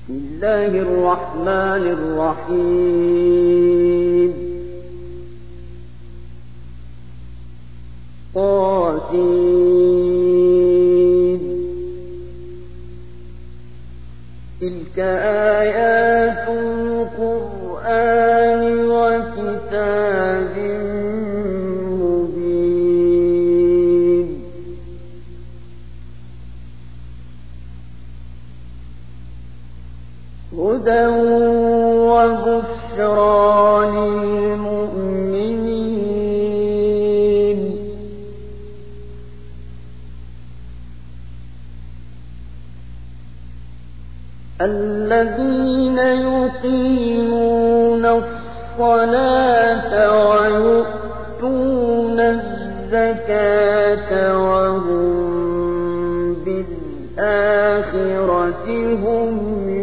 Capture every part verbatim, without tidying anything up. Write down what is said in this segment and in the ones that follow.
بسم الله الرحمن الرحيم طاسين تلك آيات القرآن وكتاب مبين هدى وبشرى للمؤمنين الذين يقيمون الصلاة ويؤتون الزكاة وهم بالآخرة هم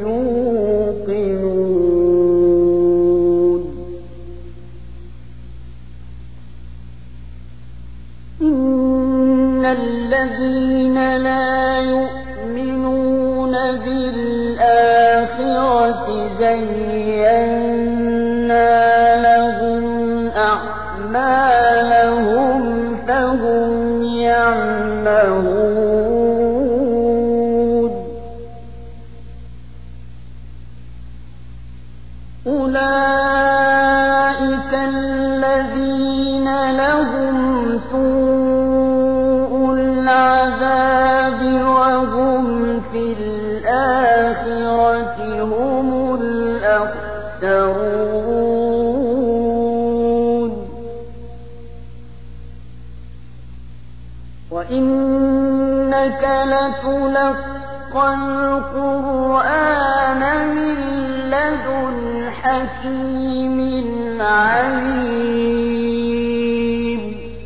يوقنون إن الذين لا يؤمنون بالآخرة زينا لهم أعمالهم فهم يعمهون أولئك الذين لهم سوء العذاب وهم في الآخرة هم الأخسرون وإنك لتلقى القرآن من لدن حكيم عليم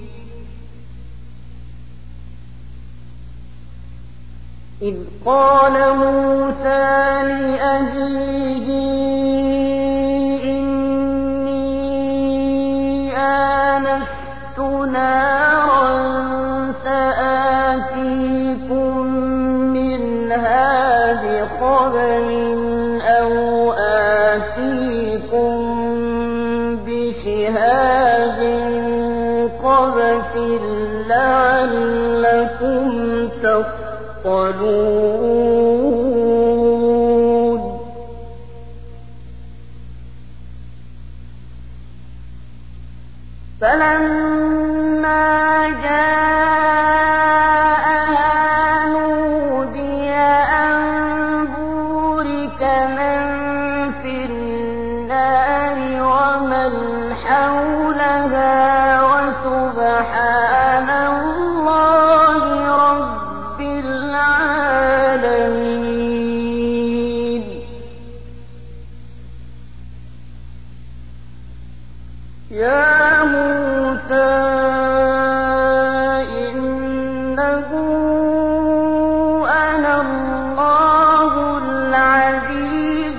إذ قال موسى لأهله إني آنست نارا سآتيكم منها بخبر أو آتيكم بشهاب قبس لعلكم تصطلون فلما جاءها نودي أن بورك من في النار ومن حولها وسبحان الله رب العالمين يا موسى إنه أنا الله العزيز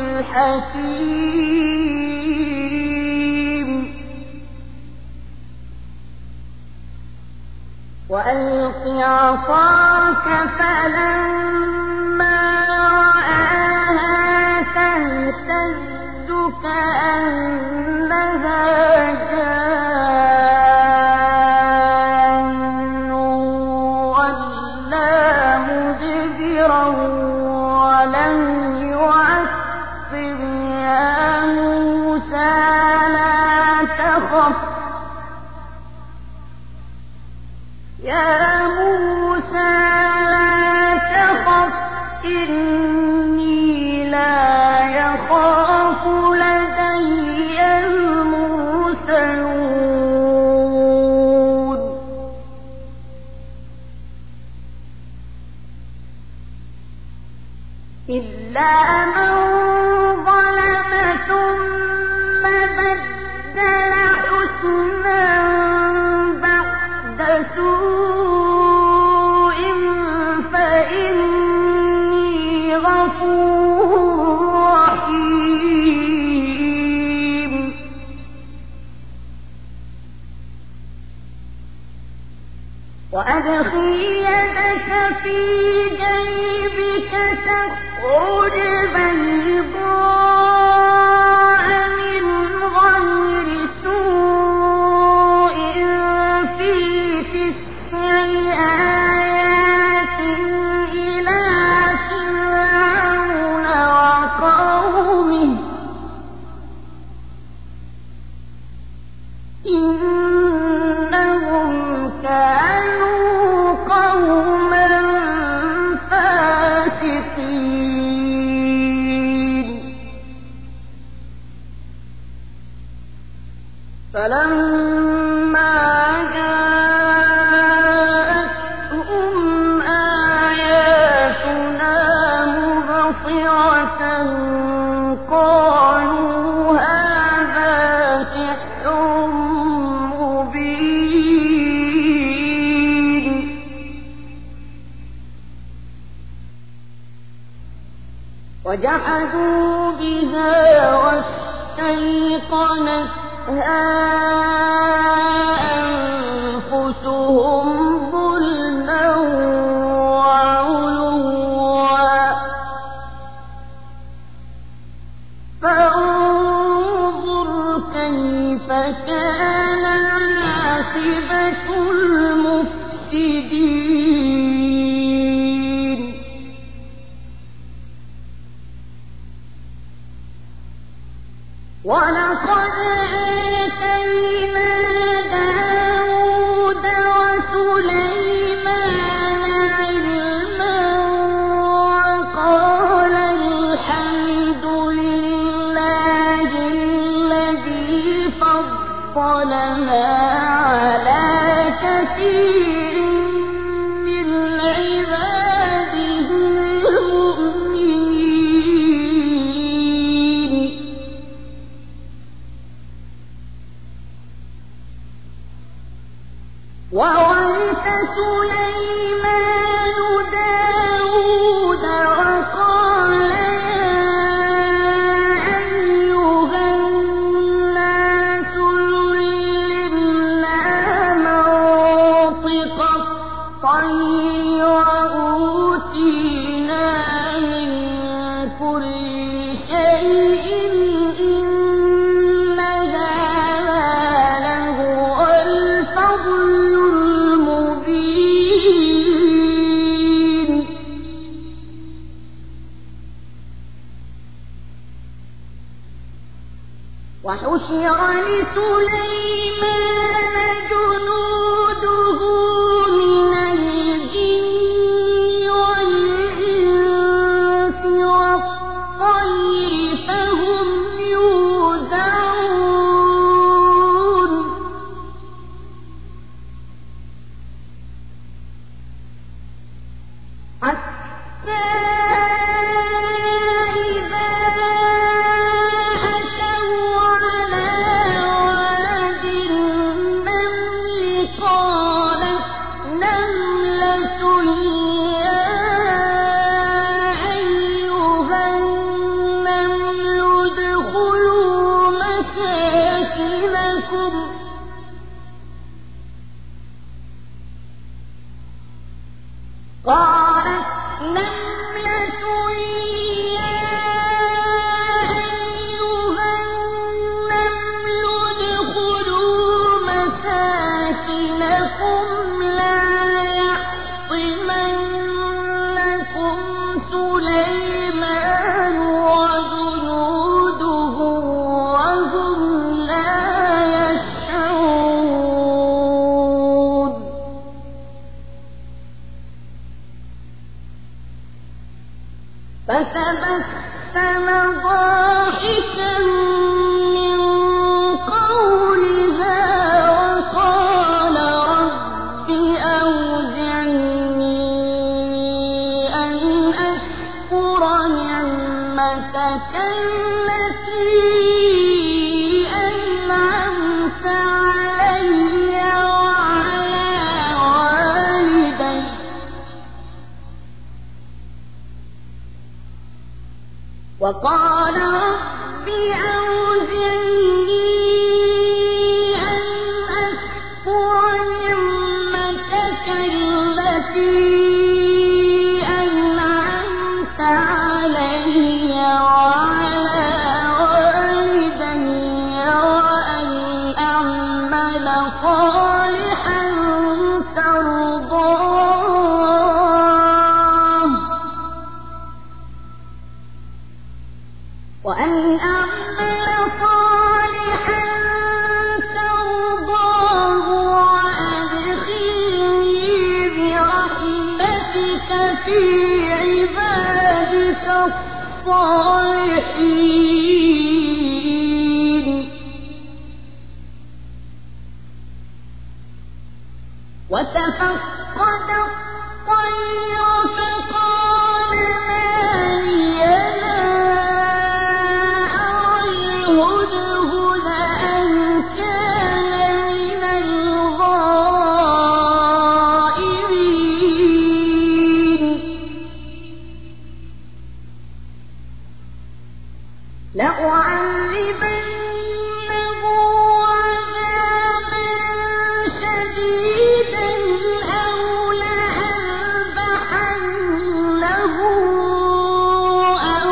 الحكيم وألق عصاك فلما رآها تهتز كأنها جان ولا مدبرا ولم يعقب يا موسى لا تخف يا موسى لا تخف إني لا يخاف لدي المرسلون إلا من ظلم ثم بدل حسنا بعد سوء فإني غفور رحيم وأدخل يدك في جيبك تخرج فلما جاءتهم آياتنا مبصرة قالوا هذا سحر مبين وجحدوا بها واستيقنتها أنفسهم ظلما وعلوا فانظر كيف كان عاقبة المفسدين ولقد آتينا داود وسليمان علما وقال الحمد لله الذي فضلنا على كثير من عباده المؤمنين وورث سليمان داود وقال يا أيها الناس علمنا منطق الطير وأوتينا من كل شيء إن هذا لهو الفضل المبين وحشر لسليمان جنوده من الجن والإنس والطير فهم يوزعون حتى إذا أتوا على واد النمل قالت نملة يا أيها النمل ادخلوا مساكنكم قالت نملة يا أيها النمل ادخلوا مساكنكم لا يحطمنكم سليمان وجنوده وهم لا يشعرون فتبسم ضاحكا من قولها وقال رب أوزعني أن أشكر نعمتك التي أنعمت علي وعلى والدي وقال رب أوزعني أن أشكر نعمتك التي أنعمت علي وعلى والدي وأن أعمل صالحا ترضاه وأن أعمل صالحا ترضاه وأدخلني برحمتك في عبادك الصالحين وتفقد الطير فقال ما لي لا أرى الهدهد أم كان من الغائبين لأعذبنه عذابا شديدا أو لأذبحنه أو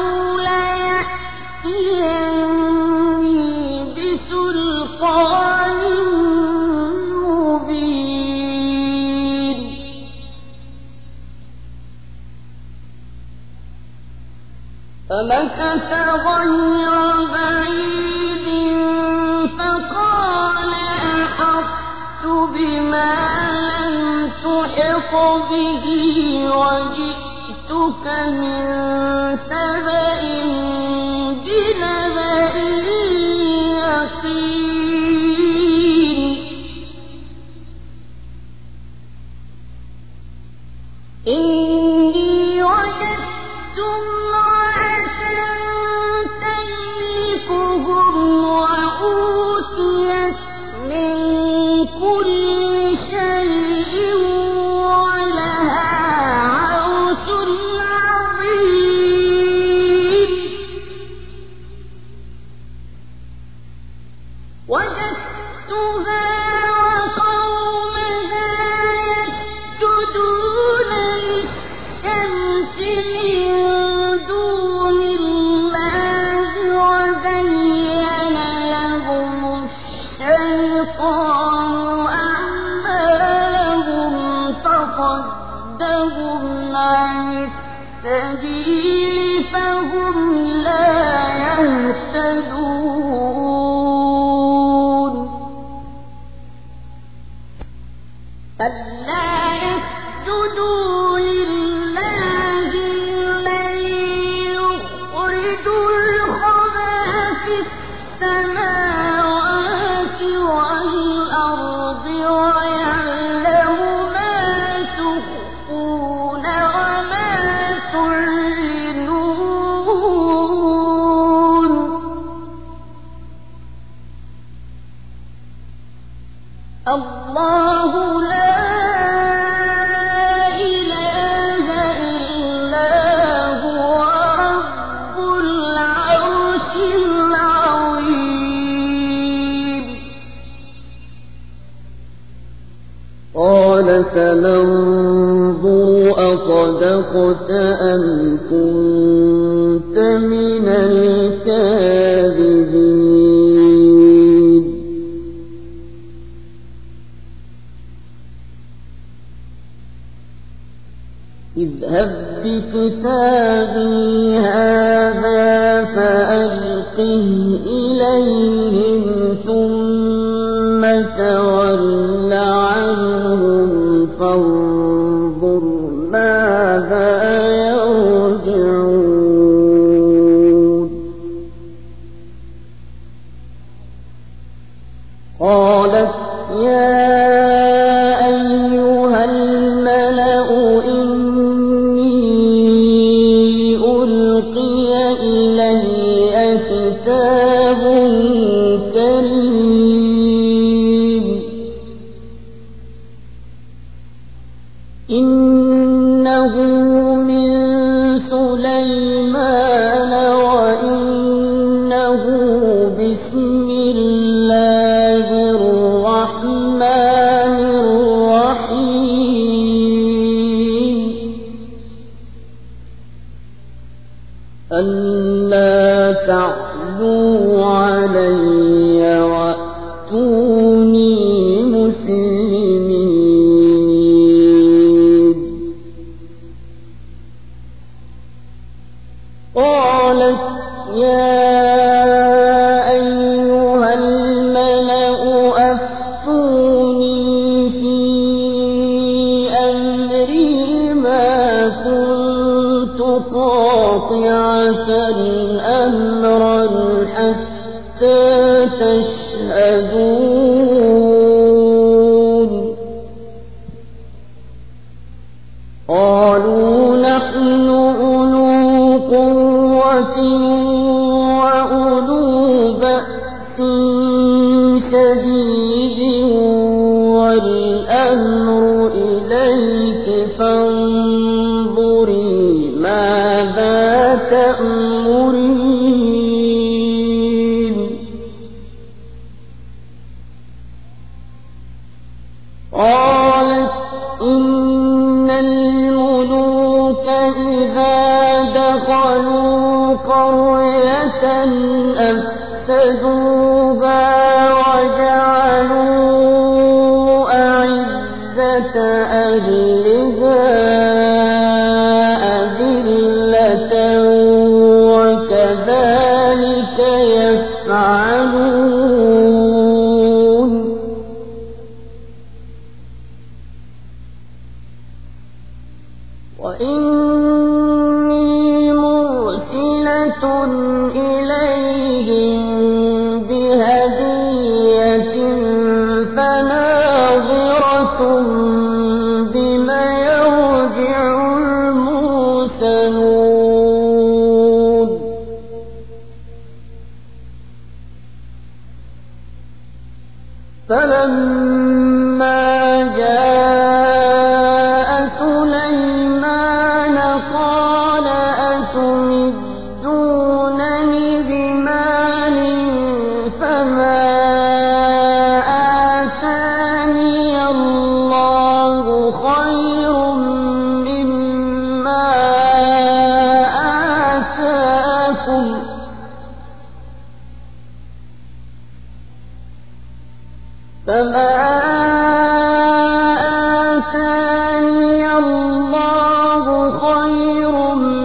ليأتيني بسلطان مبين فمكث غير بعيد فقال أحطت بما لم تحط به وجئتك من سبأ بنبأ يقين إني وجدت امرأة تملكهم وأوتيت من كل شيء ولها عرش عظيم وجدتها وقومها يسجدون للشمس من دون الله وزين لهم الشيطان أعمالهم فصدهم عن السبيل فهم لا يهتدون ألا يسجدوا لله الذي يخرج الخبأ في السماوات والأرض ويعلم ما تخفون وما تعلنون الله لا إله إلا هو رب العرش العظيم قال سننظر أصدقت أم كنت من الكاذبين اذهب بكتابي هذا فألقه إليهم ثم تول عنهم فانظر ماذا يرجعون قالت يا أيها الملأ إني ألقي إلي كتاب كريم إنه من سليمان وإنه بسم الله الرحمن الرحيم ألا تعلوا علي وأتوني مسلمين قالت يا أيها الملأ أفتوني في أمري ما كنت قاطعة أمرا حتى تشهدون قوة وأولو بأس شديد والأمر إليك فانظري ماذا تأمرين قالت إن الملوك إذا دخلوا قرية أفسدوها وجعلوا أعزة أهلها أذلة وكذلك يفعلون وإني مرسلة إليهم بهدية فناظرة بما يرجع المرسلون فلما جاء سليمان قال أتمدونني بمال فما آتاني الله خير مما آتاكم فما آتاني الله خير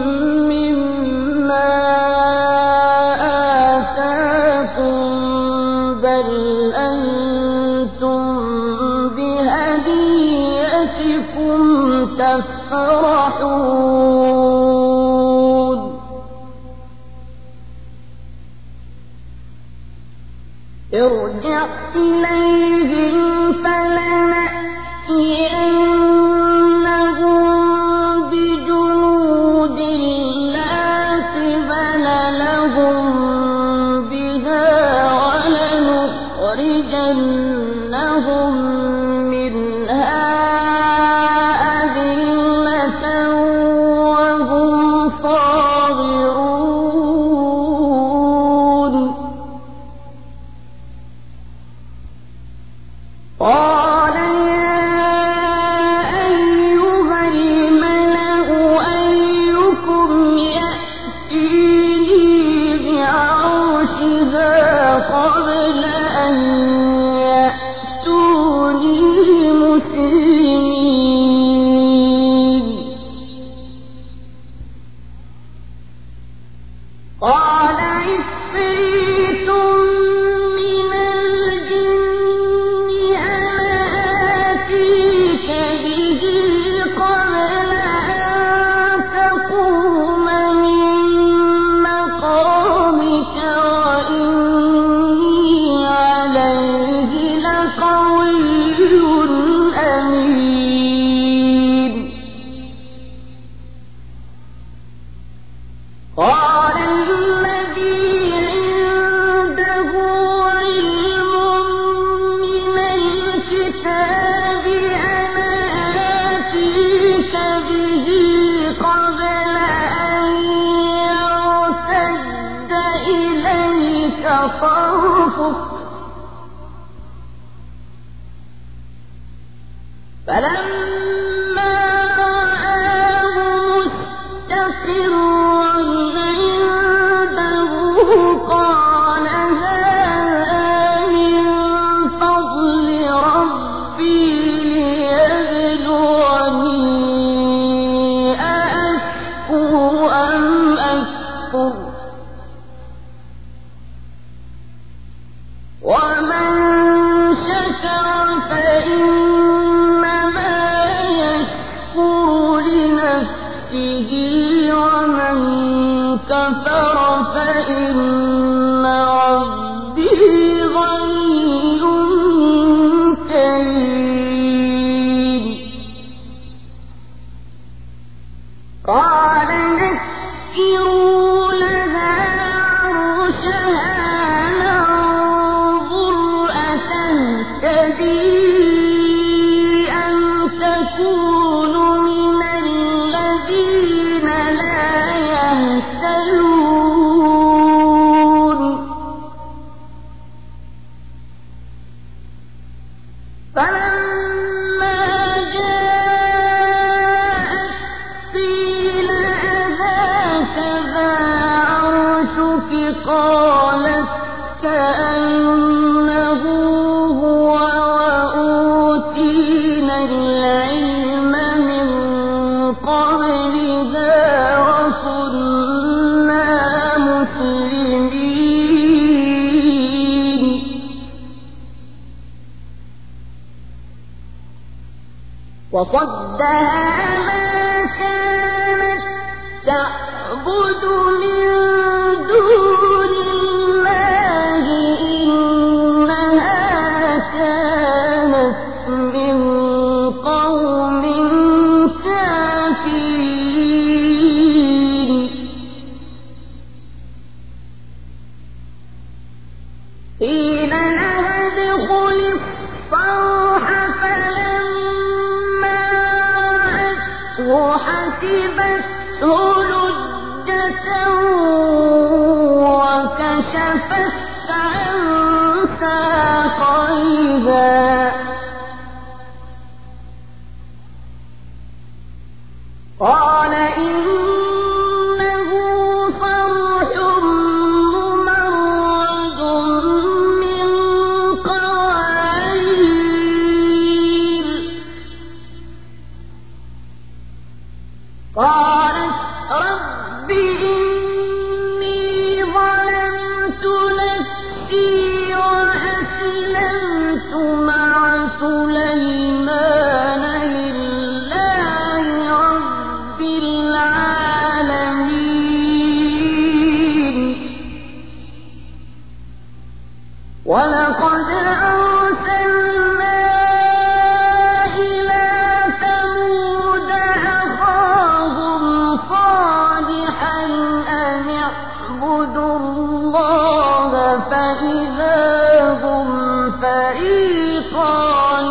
مما آتاكم بل أنتم بهديتكم تفرحون ارجع إليهم فلنأتينهم بجنود لا قبل لهم بها ولنخرجنهم منها أذلة وهم صاغرون قال يا أيها الملأ أيكم يأتيني بعرشها قبل أن يأتوني مسلمين قال عفريت من الجن أنا آتيك به قبل أن تقوم من مقامك وإني عليه لقوي أمين قال الذي عنده علم من الكتاب أنا آتيك به قبل أن يرتد إليك طرفك فلما رآه مستقرا عنده قال هذا من فضل ربي ليبلوني أأشكر أم أكفر ومن شكر فإنما يشكر لنفسه ومن كفر فإن ربي غني كريم قال نكروا لها قالت كأنه هو وأوتينا العلم من قبلها وكنا مسلمين وصدها ما كانت تعبد من دون الله إنها كانت من قوم كافرين قيل لها ادخل الصرح فلما رأته حسبته لجة وكشفت عن ساقيها قال إنه صرح ممرد من قوارير قالت رب إني ظلمت نفسي وأسلمت مع سليمان لله رب العالمين ولقد أرسلنا إلى ثمود أخاهم صالحا أن اعبدوا الله فإذا هم فريقان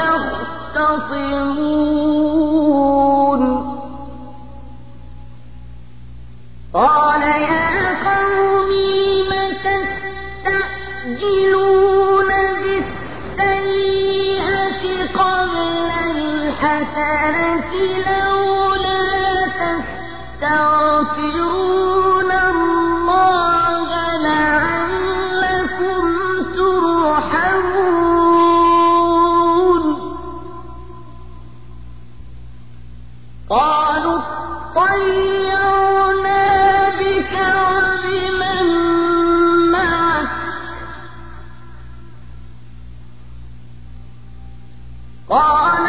يختصمون قال يا قوم لم تستعجلون بالسيئة قبل الحسنة لولا تستغفرون الله لعلكم ترحمون قالوا اطيرنا بك وبمن معك قال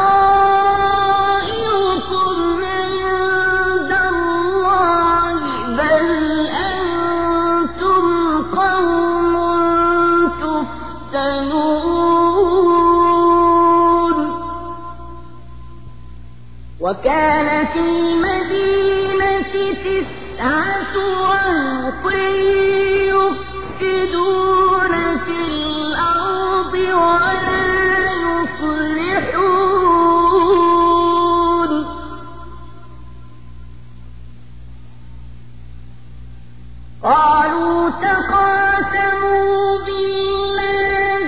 طائركم عند الله بل أنتم قوم تفتنون وكان في المدينة تسعة رهط يفسدون في الأرض ولا يصلحون قالوا تقاسموا بالله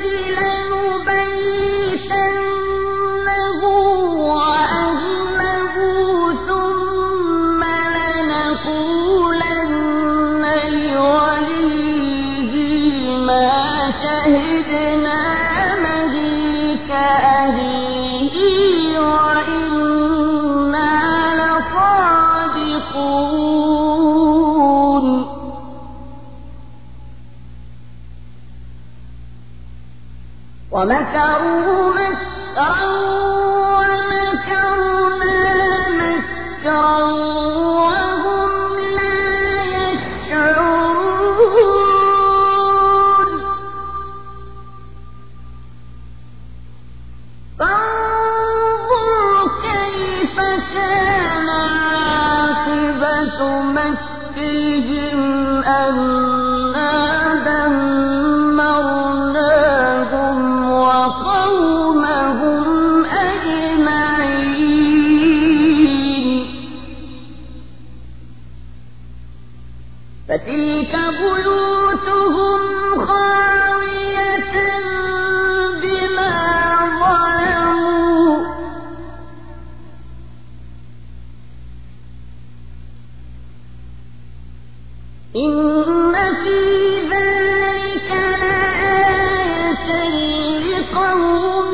لنبيتنه وأهله ثم لنقولن لوليه ما شهدنا مهلك أهله وإنا لصادقون ومكروا مكرا ومكرنا مكرا وهم لا يشعرون فانظر كيف كان عاقبة مكرهم أنا دمرناهم وقومهم أجمعين فتلك بيوتهم خاوية بما ظلموا إن في ذلك لآية لقوم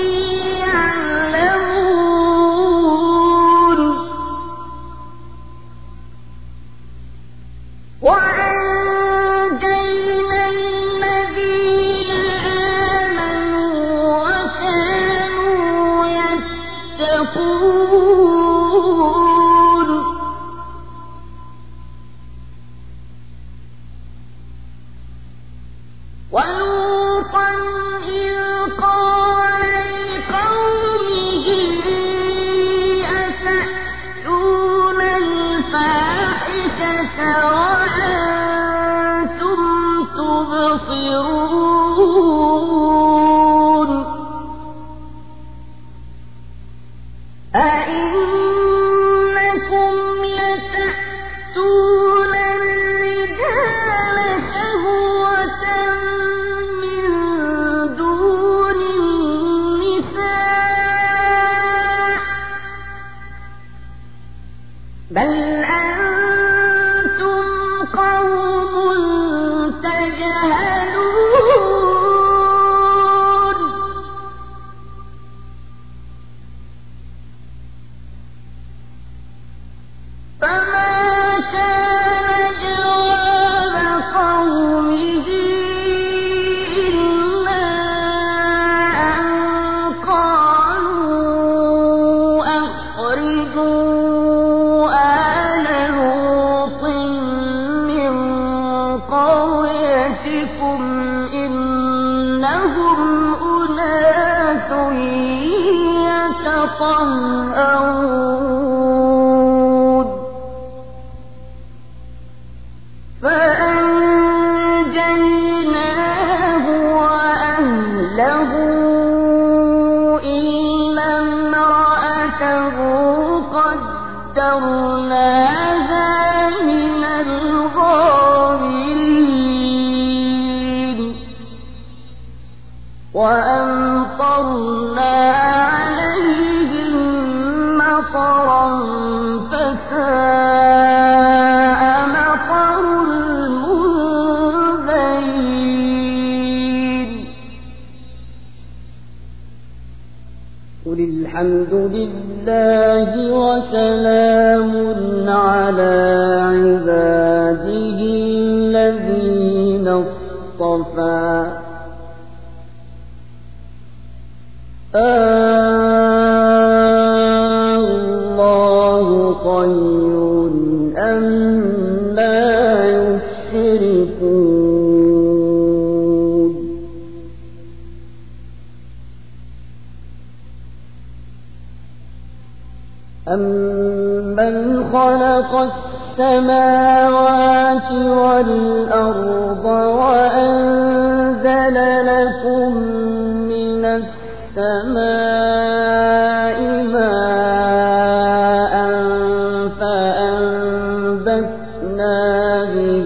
يعلمون وأنجينا الذين آمنوا وكانوا يتقون ولوطا إذ قال لقومه أتأتون الفاحشة وأنتم تبصرون أئنكم لتأتون الرجال شهوة من دون النساء بل أنتم قوم تجهلون فما كان جواب قومه إلا أن قالوا أخرجوا آل لوط من قريتكم إنهم أناس يتطهرون فأنجيناه وأهله إلا امرأته قدرناها من الغابرين وأمطرنا عليهم مطرا فساء مطر المنذرين قل الحمد لله وسلام على عباده الذين اصطفى الله خير أما يشركون أمن خلق السماوات والأرض وأنزل لكم من السماء ماء فأنبتنا به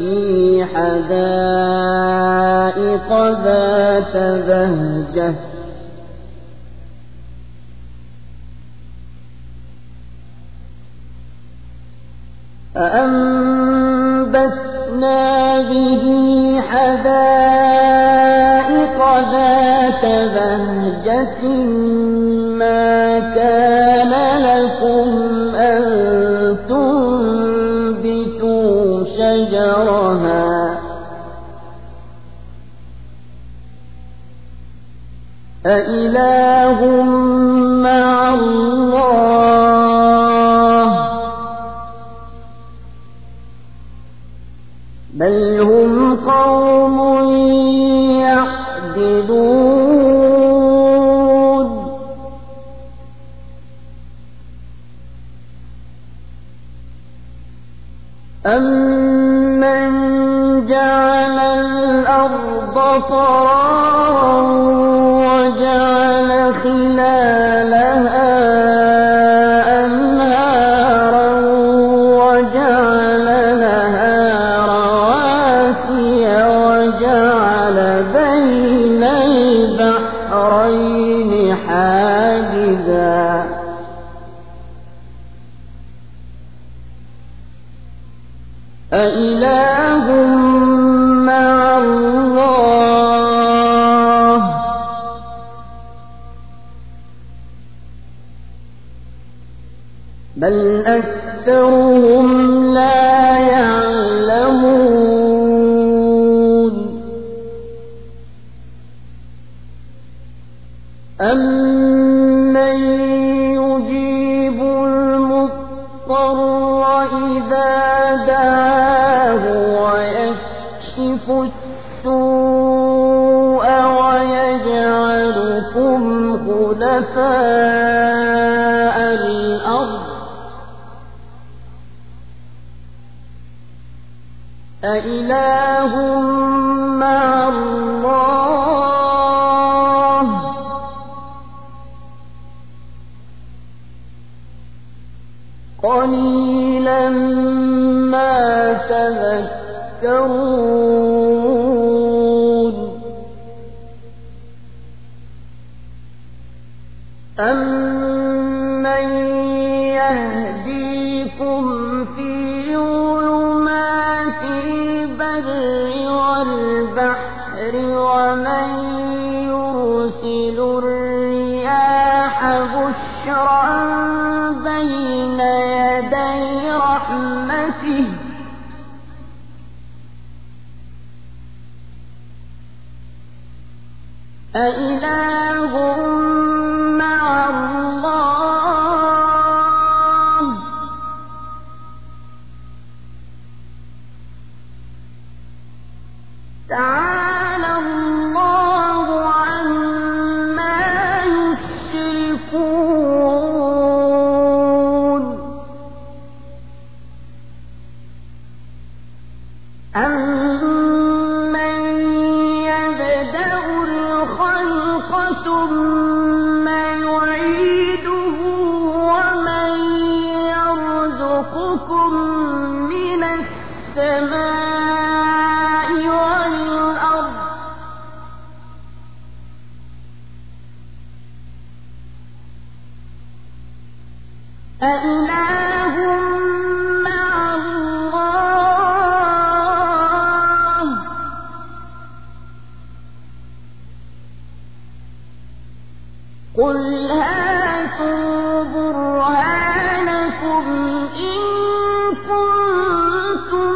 حدائق ذات بهجة فأنبتنا به حدائق ذات بهجة ما كان لكم أن تنبتوا شجرها أإله مع الله بل هم قوم يعدلون أمن جعل الأرض قرارا وجعل خلالها أنهارا وجعل لها رواسي وجعل بين البحرين حاجزا أإله أإله مع الله بل أكثرهم لا يعلمون أمن يجيب المضطر إذا دعاه ويكشف السوء ويجعلكم خلفاء الأرض أإله مع الله قليلا ما تذكرون أمن يهديكم في ظلمات البر والبحر ومن يرسل الرياح بشرا بين يدي رحمته أإله مع الله تعالى الله عما يشركون أمن يبدأ الخلق ثم يعيده ومن يرزقكم من السماء والأرض أإله مع الله قل هاتوا برهانكم إن كنتم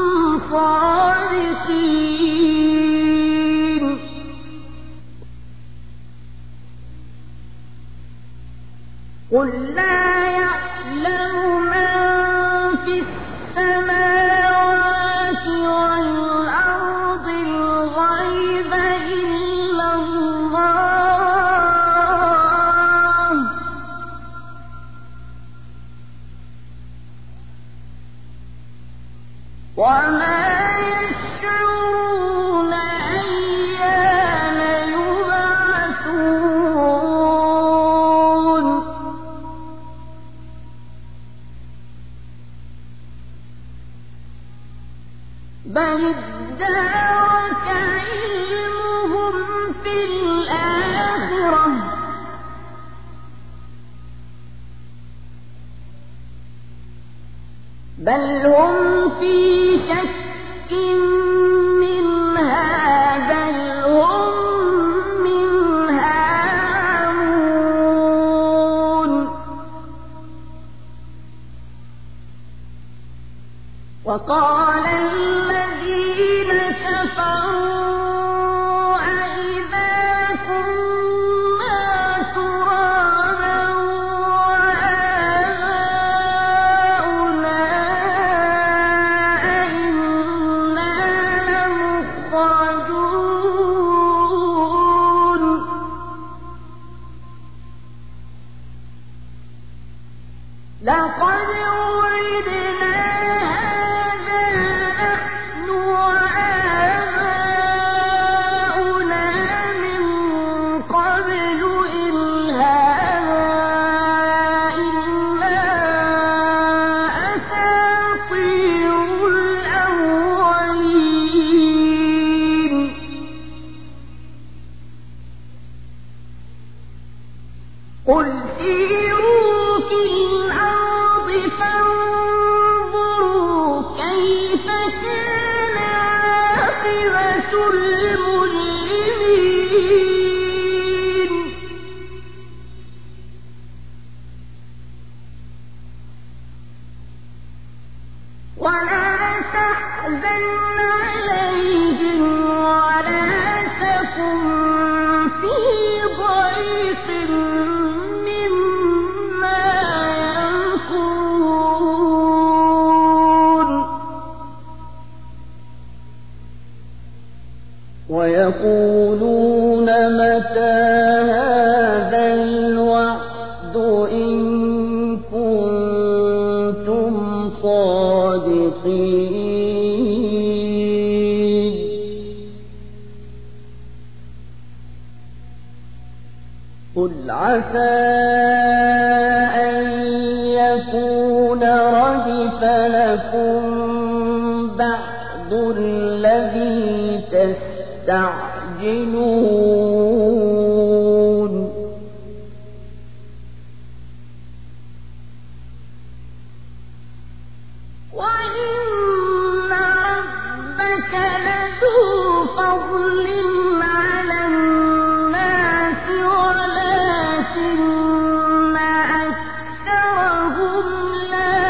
صادقين قل لا يعلم من في السماوات والأرض الغيب إلا الله وما يشعرون أيان يبعثون بل ادارك علمهم في الآخرة بل هم في شك منها بل هم منها عمون وقال الذين كفروا أإذا كنا ترابا وآباؤنا أئنا لمخرجون لقد وعدنا قل سيروا في الأرض فانظروا المجرمين ولا تحزن عليهم ولا تكن في ضيق مما يمكرون ويقولون متى هذا الوعد إن كنتم صادقين قل عسى أن يكون ردف لكم بعض الذي تستعجلون وإن ربك لذو فضل على الناس ولكن أكثرهم لا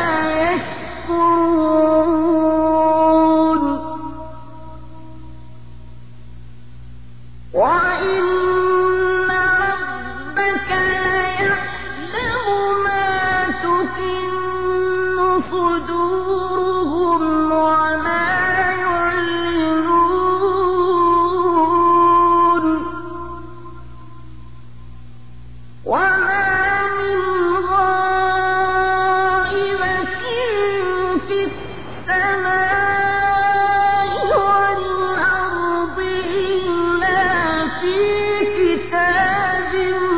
يشكرون وإن ربك ليعلم ما تكن صدورهم وما يعلنون وما من غائبة في السماء والأرض إلا في كتاب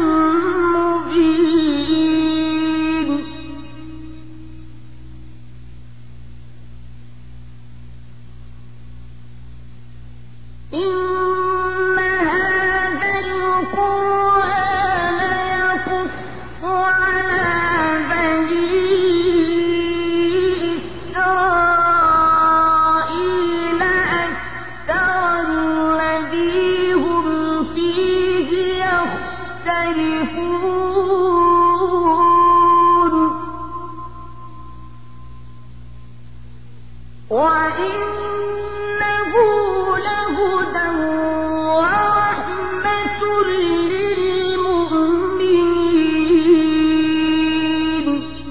مبين إن هذا القرآن يقص على بني إسرائيل أكثر الذي هم فيه يختلفون وإنه لهدى ورحمة للمؤمنين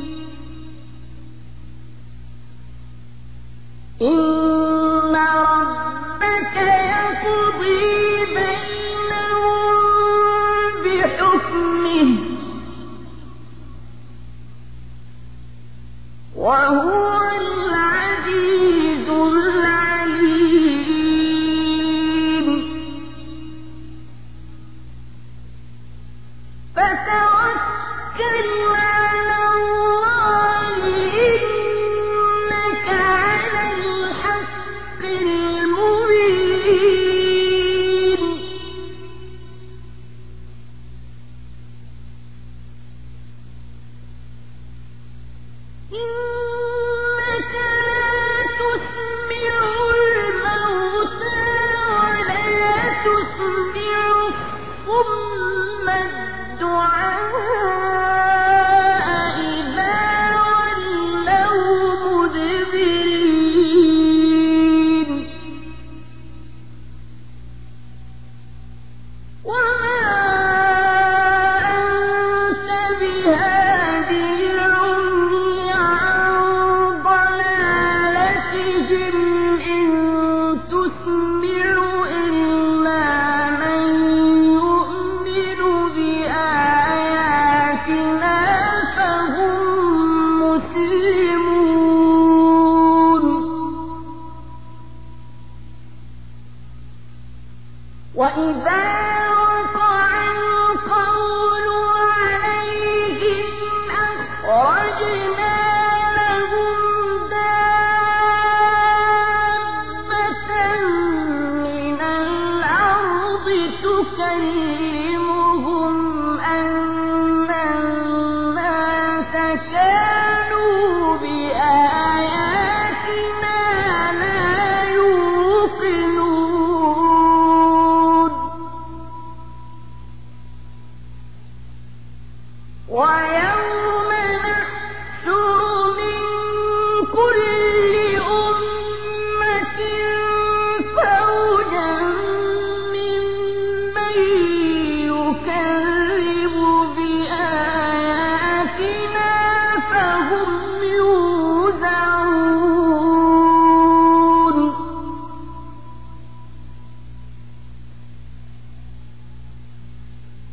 إن ربك يقضي بينهم بحكمه وهو العزيز العليم فتوكل على الله إنك على الحق المبين إنك لا تسمع الموتى ولا تسمع الصم الدعاء إذا ولوا مدبرين وما أنت بهادي العمي عن ضلالتهم إن تسمع إلا من يؤمن بآياتنا فهم مسلمون وإذا وقع القول عليهم أخرجنا لهم دابة من الأرض تكلمهم أن الناس كانوا بآياتنا لا يوقنون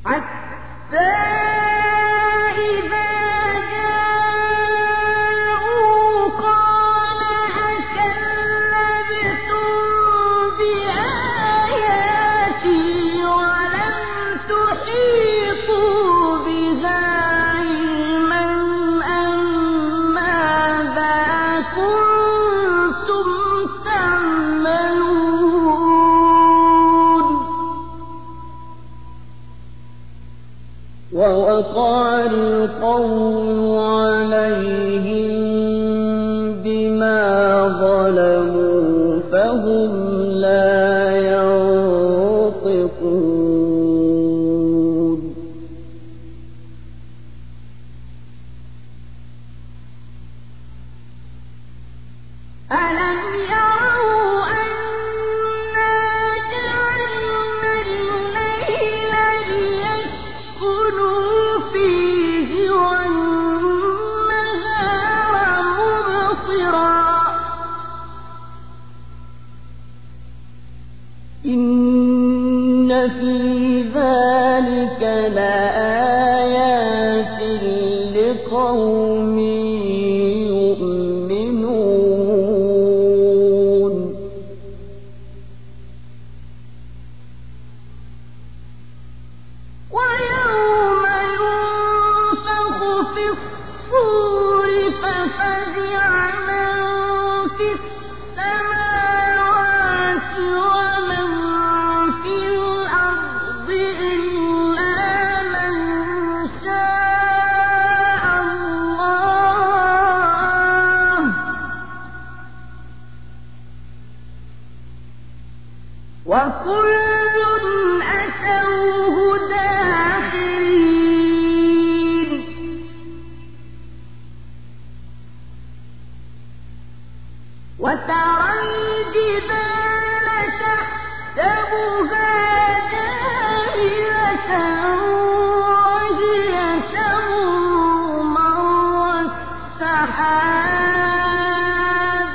ووقع القول عليهم بما ظلموا فهم لا ينطقون ألم يروا أنا جعلنا الليل ليسكنوا فيه والنهار مبصرا إن في ذلك لآيات لقوم يؤمنون ويوم ينفخ في الصور ففزع من في السماوات ومن في الأرض إلا من شاء الله وكل أتوه داخرين وترى الجبال تحسبها جامدة وهي تمر مر السحاب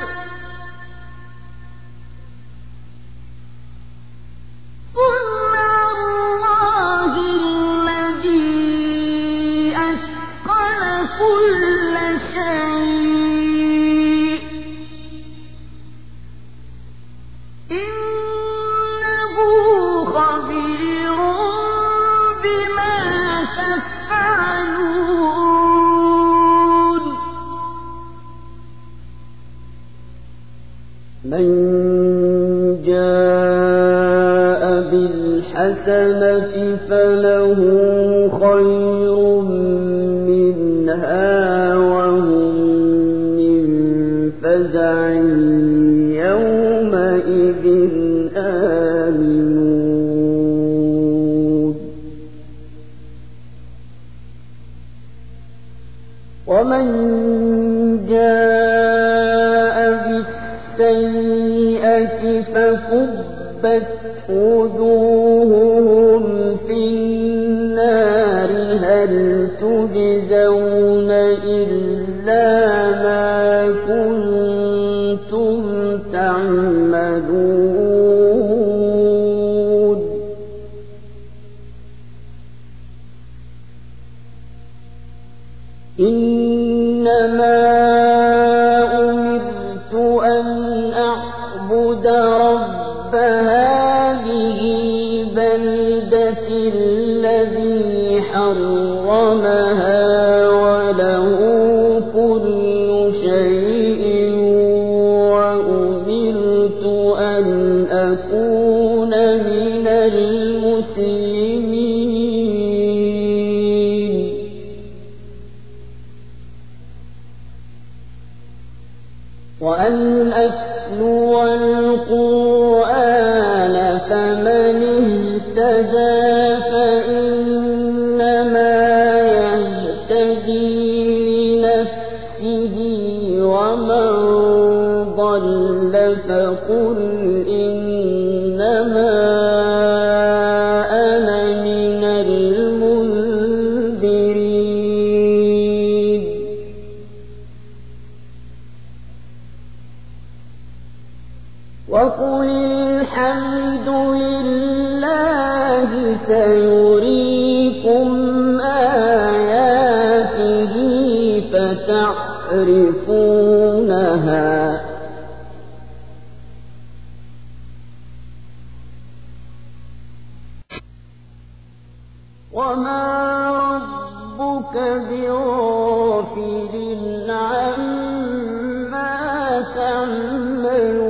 صنع الله الذي أتقن كل شيء إنه خبير بما تفعلون من جاء بالحسنة فله خير منها وهم من فزع يومئذ آمنون ومن جاء بالسيئة فكبت وجوههم في النار هل تجزون إلا ما كنتم تعملون إنما أمرت أن أعبد رب هذه البلدة الذي حرمها وله كل شيء وأمرت أن أكون من المسلمين وأن أتلو القرآن فمن اهتدى فإنما يهتدي لنفسه ومن ضل فقل إنما أنا من المنذرين وقل الحمد لله سيريكم لتعرفونها وما ربك بغافل عما تعملون